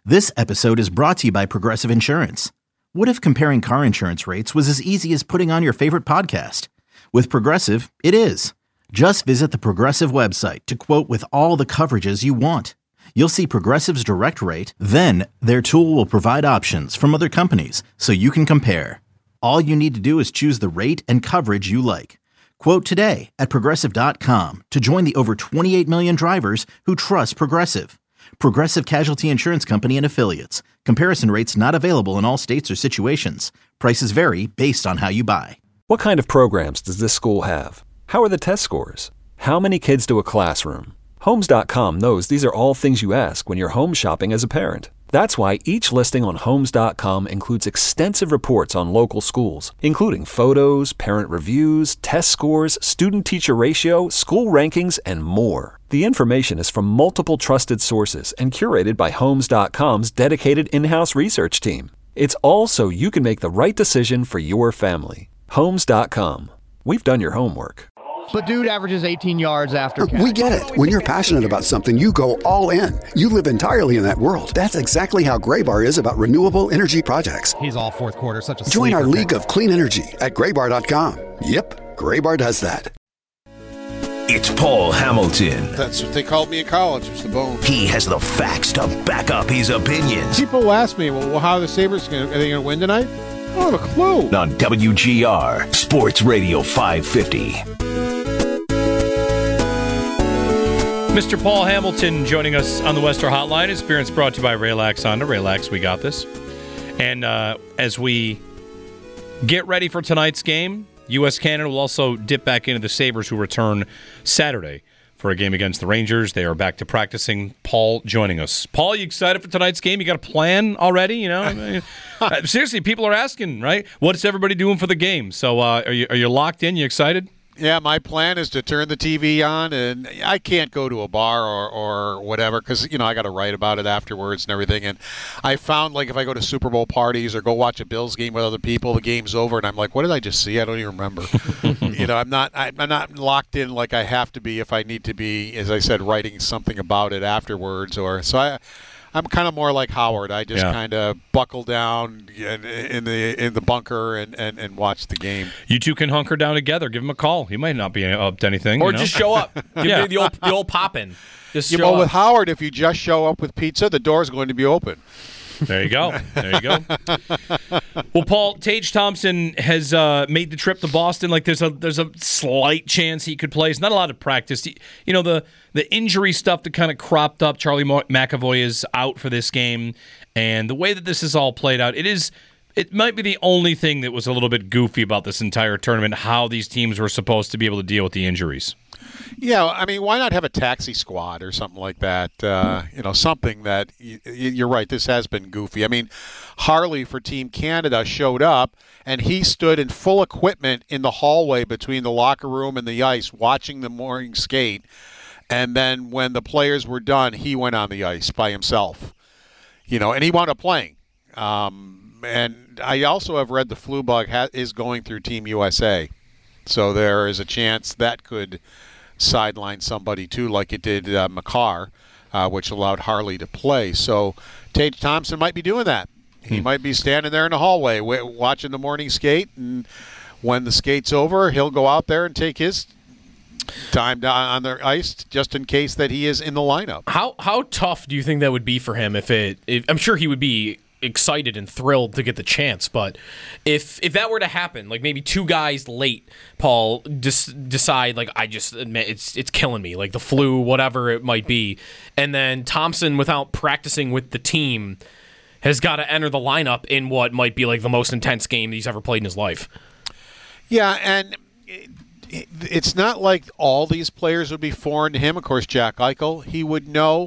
This episode is brought to you by Progressive Insurance. What if comparing car insurance rates was as easy as putting on your favorite podcast? With Progressive, it is. Just visit the Progressive website to quote with all the coverages you want. You'll see Progressive's direct rate, then their tool will provide options from other companies so you can compare. All you need to do is choose the rate and coverage you like. Quote today at Progressive.com to join the over 28 million drivers who trust Progressive. Progressive Casualty Insurance Company and Affiliates. Comparison rates not available in all states or situations. Prices vary based on how you buy. What kind of programs does this school have? How are the test scores? How many kids do a classroom? Homes.com knows these are all things you ask when you're home shopping as a parent. That's why each listing on Homes.com includes extensive reports on local schools, including photos, parent reviews, test scores, student-teacher ratio, school rankings, and more. The information is from multiple trusted sources and curated by Homes.com's dedicated in-house research team. It's all so you can make the right decision for your family. Homes.com. We've done your homework. But dude averages 18 yards after catch. We get it. When you're passionate about something, you go all in. You live entirely in that world. That's exactly how Graybar is about renewable energy projects. He's all fourth quarter, such a Join our sleeper league pick. of clean energy at graybar.com. Yep, Graybar does that. It's Paul Hamilton. That's what they called me in college, was the bone. He has the facts to back up his opinions. People ask me, well, how are the Sabres going to, are they going to win tonight? I don't have a clue. On WGR, Sports Radio 550. Mr. Paul Hamilton joining us on the Western Hotline. Experience brought to you by Raylax Honda. Raylax, we got this. And as we get ready for tonight's game, U.S.-Canada will also dip back into the Sabres, who return Saturday for a game against the Rangers. They are back to practicing. Paul joining us. Paul, you excited for tonight's game? You got a plan already? You know, I mean, seriously, people are asking, right? What's everybody doing for the game? So are you locked in? You excited? Yeah, my plan is to turn the TV on, and I can't go to a bar or whatever because, you know, I got to write about it afterwards and everything. And I found, like, if I go to Super Bowl parties or go watch a Bills game with other people, the game's over, and I'm like, what did I just see? I don't even remember. You know, I'm not locked in like I have to be if I need to be, as I said, writing something about it afterwards. I'm kind of more like Howard. I just kind of buckle down in the bunker and watch the game. You two can hunker down together. Give him a call. He might not be up to anything. Or just show up. Give the old pop-in. Just show up. With Howard, if you just show up with pizza, the door's going to be open. There you go. There you go. Well, Paul, Tage Thompson has made the trip to Boston. Like, there's a slight chance he could play. It's not a lot of practice. You know, the injury stuff that kind of cropped up. Charlie McAvoy is out for this game, and the way that this is all played out, it might be the only thing that was a little bit goofy about this entire tournament, how these teams were supposed to be able to deal with the injuries. Yeah, I mean, why not have a taxi squad or something like that? Something that, you're right, this has been goofy. I mean, Harley for Team Canada showed up, and he stood in full equipment in the hallway between the locker room and the ice watching the morning skate. And then when the players were done, he went on the ice by himself. You know, and he wound up playing. And I also have read the flu bug is going through Team USA. So there is a chance that could sideline somebody too, like it did Makar, which allowed Harley to play. So Tage Thompson might be doing that. He might be standing there in the hallway watching the morning skate, and when the skate's over, he'll go out there and take his time down on the ice just in case that he is in the lineup. How tough do you think that would be for him? If I'm sure he would be excited and thrilled to get the chance, but if that were to happen, like maybe two guys late, Paul, decide, like, I just admit it's killing me, like the flu, whatever it might be, and then Thompson, without practicing with the team, has got to enter the lineup in what might be like the most intense game he's ever played in his life. Yeah, and it's not like all these players would be foreign to him. Of course, Jack Eichel, he would know.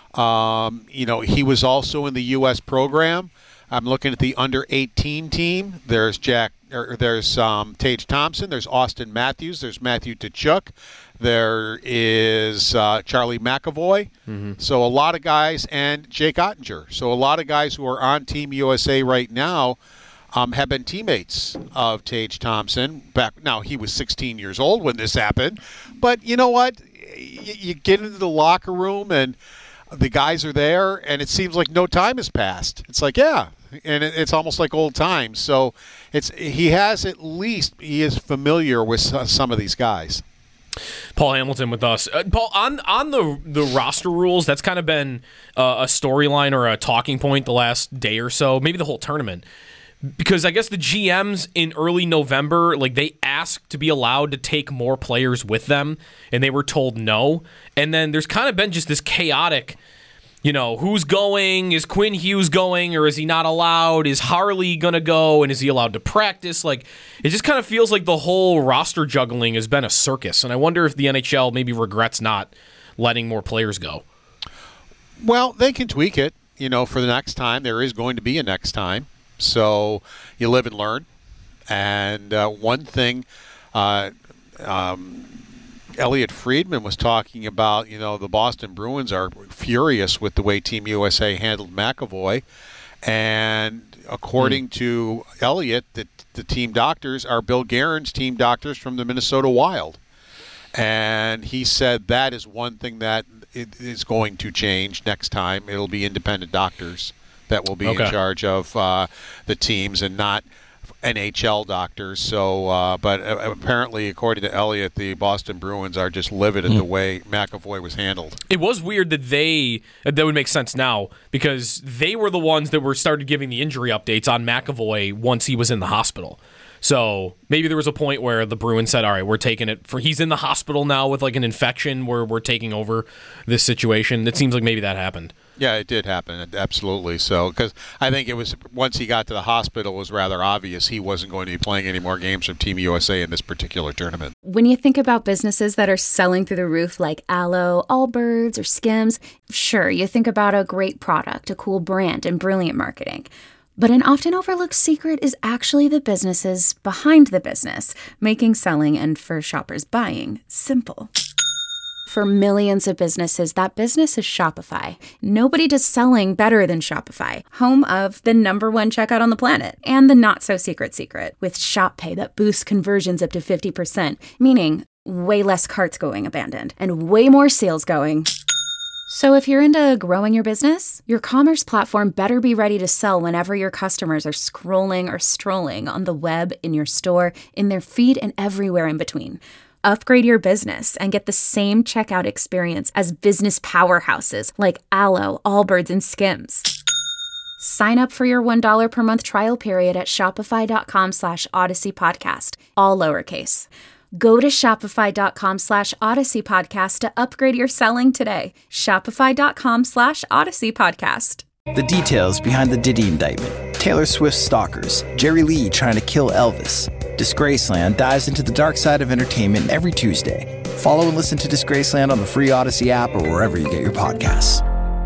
He was also in the U.S. program. I'm looking at the under-18 team. There's Tage Thompson. There's Austin Matthews. There's Matthew Tkachuk. There is Charlie McAvoy. Mm-hmm. So a lot of guys, and Jake Ottinger. So a lot of guys who are on Team USA right now have been teammates of Tage Thompson. Now, he was 16 years old when this happened. But you know what? You get into the locker room, and the guys are there, and it seems like no time has passed. It's like, yeah, and it's almost like old times. So he is familiar with some of these guys. Paul Hamilton with us. Paul, on the roster rules, that's kind of been a storyline or a talking point the last day or so, maybe the whole tournament. Because I guess the GMs in early November, like, they asked to be allowed to take more players with them, and they were told no. And then there's kind of been just this chaotic, who's going? Is Quinn Hughes going, or is he not allowed? Is Harley going to go, and is he allowed to practice? Like, it just kind of feels like the whole roster juggling has been a circus, and I wonder if the NHL maybe regrets not letting more players go. Well, they can tweak it, for the next time. There is going to be a next time. So you live and learn. And one thing, Elliot Friedman was talking about, the Boston Bruins are furious with the way Team USA handled McAvoy. And according to Elliot, the team doctors are Bill Guerin's team doctors from the Minnesota Wild. And he said that is one thing that is going to change next time. It'll be independent doctors that will be in charge of the teams and not NHL doctors. So, but apparently, according to Elliott, the Boston Bruins are just livid at the way McAvoy was handled. It was weird that that would make sense now, because they were the ones that were started giving the injury updates on McAvoy once he was in the hospital. So maybe there was a point where the Bruins said, all right, we're taking it for, he's in the hospital now with like an infection, where we're taking over this situation. It seems like maybe that happened. Yeah, it did happen, absolutely. So, because I think it was, once he got to the hospital, it was rather obvious he wasn't going to be playing any more games from Team USA in this particular tournament. When you think about businesses that are selling through the roof like Aloe, Allbirds, or Skims, sure, you think about a great product, a cool brand, and brilliant marketing. But an often overlooked secret is actually the businesses behind the business, making selling and, for shoppers, buying simple. For millions of businesses, that business is Shopify. Nobody does selling better than Shopify, home of the #1 checkout on the planet, and the not-so-secret secret, with Shop Pay that boosts conversions up to 50%, meaning way less carts going abandoned, and way more sales going. So if you're into growing your business, your commerce platform better be ready to sell whenever your customers are scrolling or strolling on the web, in your store, in their feed, and everywhere in between. Upgrade your business and get the same checkout experience as business powerhouses like Aloe, Allbirds, and Skims. Sign up for your $1 per month trial period at shopify.com/Odyssey Podcast, all lowercase. Go to shopify.com/Odyssey Podcast to upgrade your selling today. Shopify.com/Odyssey Podcast. The details behind the Diddy indictment. Taylor Swift's stalkers. Jerry Lee trying to kill Elvis. Disgraceland dives into the dark side of entertainment every Tuesday. Follow and listen to Disgraceland on the free Odyssey app or wherever you get your podcasts.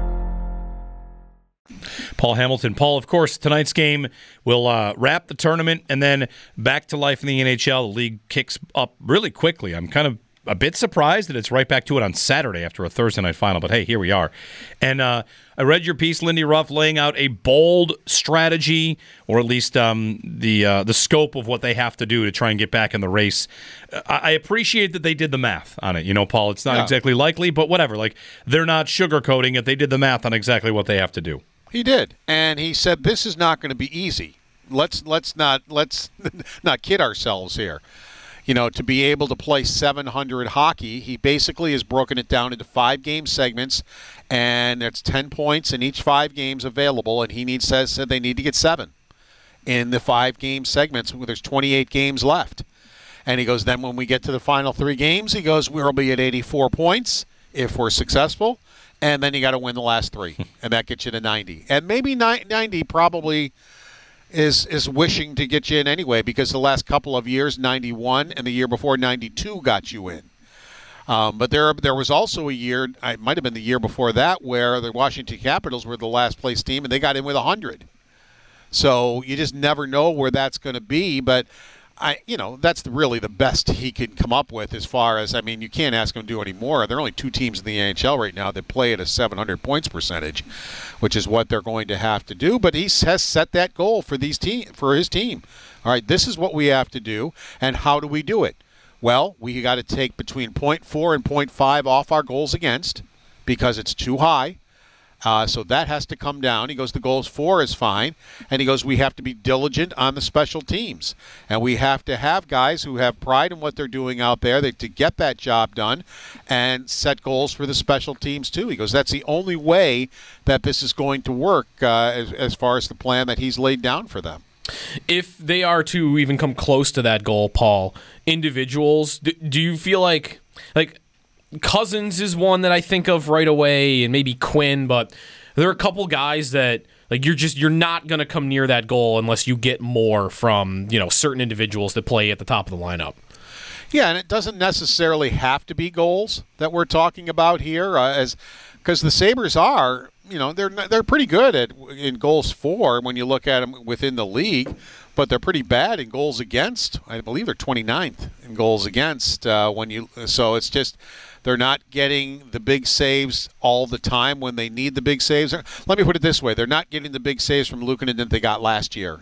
Paul Hamilton. Paul, of course, tonight's game will wrap the tournament, and then back to life in the NHL. The league kicks up really quickly. I'm kind of a bit surprised that it's right back to it on Saturday after a Thursday night final, but hey, here we are. And I read your piece, Lindy Ruff, laying out a bold strategy, or at least the scope of what they have to do to try and get back in the race. I appreciate that they did the math on it. Paul, it's not exactly likely, but whatever. Like, they're not sugarcoating it. They did the math on exactly what they have to do. He did, and he said this is not going to be easy. Let's not kid ourselves here. To be able to play 700 hockey, he basically has broken it down into 5-game segments, and it's 10 points in each 5 games available, and he said they need to get 7 in the 5-game segments. There's 28 games left. And he goes, then when we get to the final 3 games, he goes, we'll be at 84 points if we're successful, and then you got to win the last 3, and that gets you to 90. And maybe 90 probably is wishing to get you in anyway, because the last couple of years, 91 and the year before, 92 got you in. But there was also a year, it might have been the year before that, where the Washington Capitals were the last place team and they got in with 100. So you just never know where that's going to be, but that's really the best he can come up with as far as, you can't ask him to do any more. There are only 2 teams in the NHL right now that play at a 700 points percentage, which is what they're going to have to do. But he has set that goal for his team. All right, this is what we have to do, and how do we do it? Well, we got to take between 0.4 and 0.5 off our goals against, because it's too high. So that has to come down. He goes, the goals for is fine. And he goes, we have to be diligent on the special teams. And we have to have guys who have pride in what they're doing out there to get that job done and set goals for the special teams too. He goes, that's the only way that this is going to work as far as the plan that he's laid down for them. If they are to even come close to that goal, Paul, individuals, do you feel like Cousins is one that I think of right away, and maybe Quinn, but there are a couple guys that you're not going to come near that goal unless you get more from certain individuals that play at the top of the lineup. Yeah, and it doesn't necessarily have to be goals that we're talking about here, because the Sabres are, they're pretty good in goals for when you look at them within the league, but they're pretty bad in goals against. I believe they're 29th in goals against. So it's just they're not getting the big saves all the time when they need the big saves. Let me put it this way: they're not getting the big saves from Luukkonen that they got last year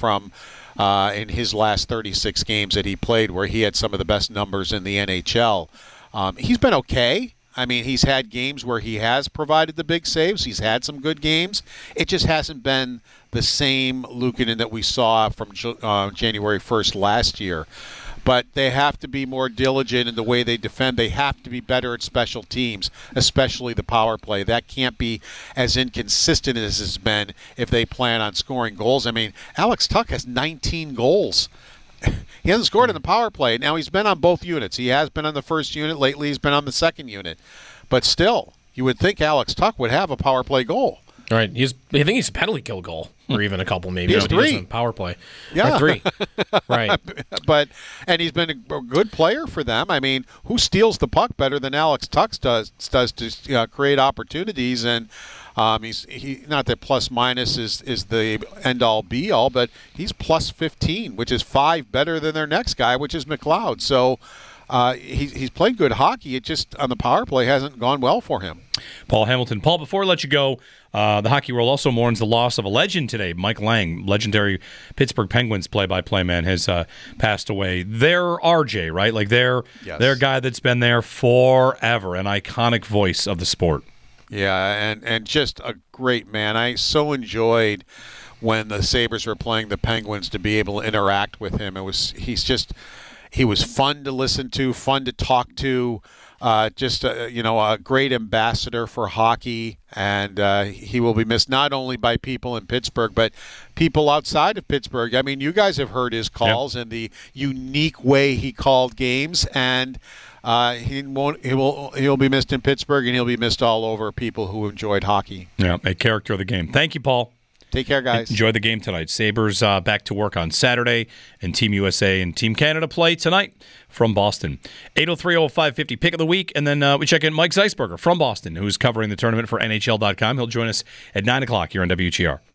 in his last 36 games that he played, where he had some of the best numbers in the NHL. He's been okay. I mean, he's had games where he has provided the big saves. He's had some good games. It just hasn't been the same Luukkonen that we saw from January 1st last year. But they have to be more diligent in the way they defend. They have to be better at special teams, especially the power play. That can't be as inconsistent as it's been if they plan on scoring goals. I mean, Alex Tuch has 19 goals. He hasn't scored in the power play. Now, he's been on both units. He has been on the first unit. Lately, he's been on the second unit. But still, you would think Alex Tuch would have a power play goal. Right. I think he's a penalty kill goal, or even a couple maybe. He has 3. Power play. Yeah. 3. Right. And he's been a good player for them. I mean, who steals the puck better than Alex Tuch does to create opportunities? And he not that plus minus is the end all be all, but he's plus 15, which is 5 better than their next guy, which is McLeod. So he's played good hockey. It just on the power play hasn't gone well for him. Paul Hamilton. Paul, before I let you go, the Hockey World also mourns the loss of a legend today. Mike Lang, legendary Pittsburgh Penguins play-by-play man, has passed away. They're RJ, right? Like they're a guy that's been there forever, an iconic voice of the sport. Yeah, and just a great man. I so enjoyed when the Sabres were playing the Penguins to be able to interact with him. He was fun to listen to, fun to talk to. Just a great ambassador for hockey, and he will be missed not only by people in Pittsburgh but people outside of Pittsburgh. I mean, you guys have heard his calls and the unique way he called games, and he'll be missed in Pittsburgh, and he'll be missed all over people who enjoyed hockey. Yeah, a character of the game. Thank you, Paul. Take care, guys. Enjoy the game tonight. Sabres back to work on Saturday, and Team USA and Team Canada play tonight from Boston. 803-0550, pick of the week, and then we check in Mike Zeisberger from Boston, who's covering the tournament for NHL.com. He'll join us at 9 o'clock here on WGR.